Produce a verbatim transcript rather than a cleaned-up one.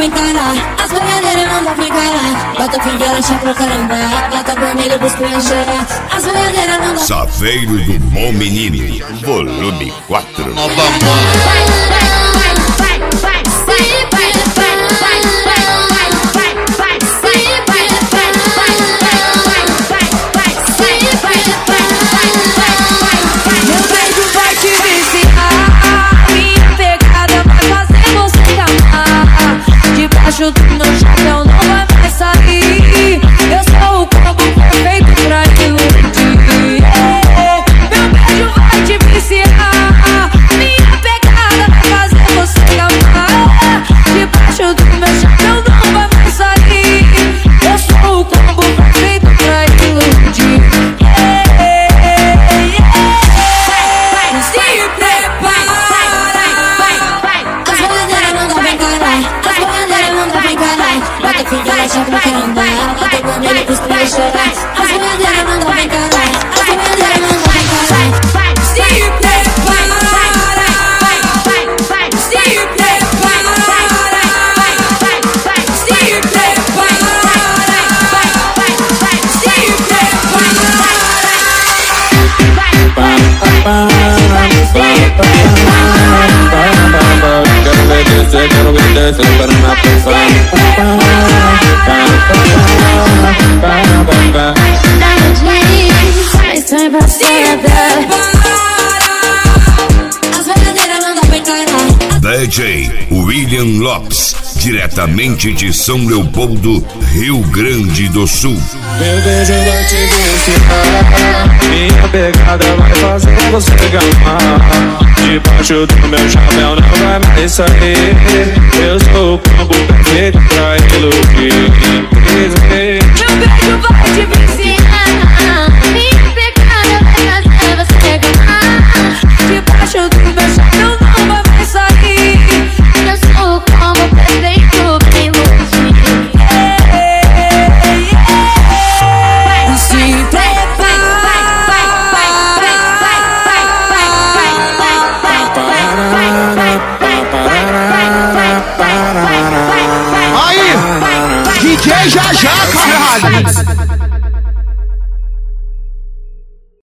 vem encarar. As boiadeiras não dá pra encarar. Bota pinga, ela chama pra caramba. Bota vermelho pros crianças chorar. As boiadeiras não dá. Saveiro do Bom Menino, volume quatro. Nova moda. Debaixo do meu chapéu não vai mais sair. Eu sou o combo perfeito pra iludir. Meu beijo vai te viciar. Minha pegada vai fazer você gamar. Debaixo do meu chapéu não vai mais sair. Eu sou o combo perfeito pra iludir. Se prepara. As boiadeiras não dá pra encarar. As boiadeiras não dá pra encarar. Bota pinga, ela chama pra caramba. Bota vermelho pros crianças chorar. As boiadeiras não dá pra encarar. As boiadeiras não dá pra encarar. Se prepara. Se prepara. Se Quero ver descer para na pressão. As boiadeiras não dá pra encarar. D J William Lopes, diretamente de São Leopoldo, Rio Grande do Sul. Meu beijo vai te viciar. Minha pegada vai fazer você gamar. Debaixo do meu chapéu não vai mais sair. Eu sou o combo perfeito pra iludir. Meu beijo vai